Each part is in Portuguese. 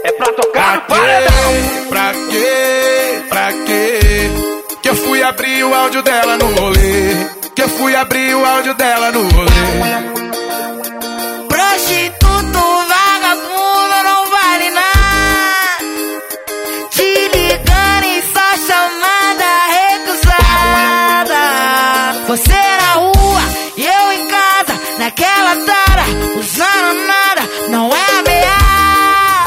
é pra tocar no paredão. Pra quê? Que eu fui abrir o áudio dela no rolê. Que eu fui abrir o áudio dela no rolê. Prostituto, vagabundo, não vale nada. Te ligando em só chamada recusada. Você na rua e eu em casa, naquela tara, usando nada, não é ameaça.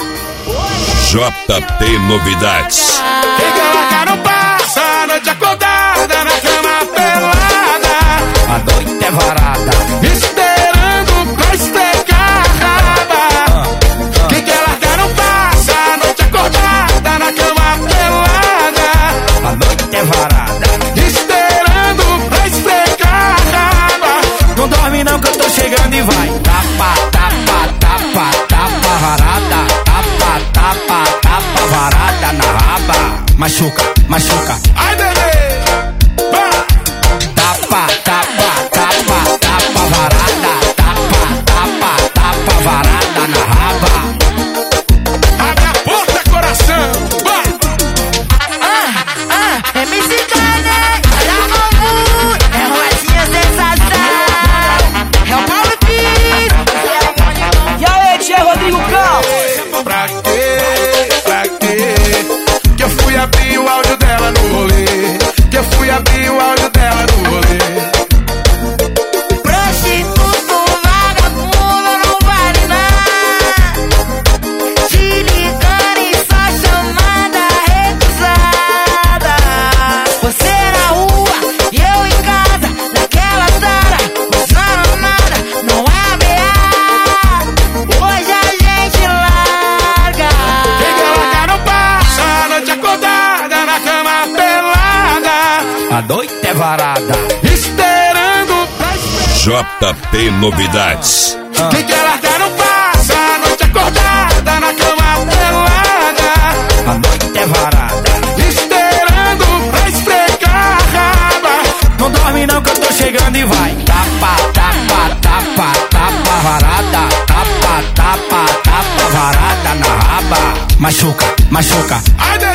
JP Novidades. Quem que ela não passa a noite acordada na cama pelada. A noite é varada, Esperando pra estrecar a raba. Quem que ela não passa a noite acordada na cama pelada. a noite é varada. Esperando pra estrecar a raba. Não dorme não que eu tô chegando e vai. Tapa, tapa, tapa, tapa varada. Tapa, tapa, tapa varada na raba. Machuca, machuca. Ai, bebê, vai. Tapa, tapa, tapa, tapa varada. Tapa, tapa, tapa varada na raba. Abre a porta, coração, vai. MC Kanye, olha o Mamu, é Rosinha sensação. É o Paulo Pires. E aí, tia Rodrigo Cal? Pra quê? Que eu fui abrir o áudio dela no rolê. Que eu fui abrir o áudio dela no rolê. Prostituto, vagabundo, não vale nada. Te ligando em só chamada recusada. Você na rua e eu em casa, naquela tara, usando nada, não é ameaça. Hoje a gente larga. Quem que ela não passa a noite acordada na cama pelada. A noite é varada. Esperando pra JP Novidades. Quem que ela não passa a noite acordada na cama pelada. A noite é varada. Esperando pra estrecar a raba. Não dorme não que eu tô chegando e vai. Tapa, tapa, tapa, tapa varada. Tapa, tapa, tapa varada na raba. Machuca, machuca. Ai,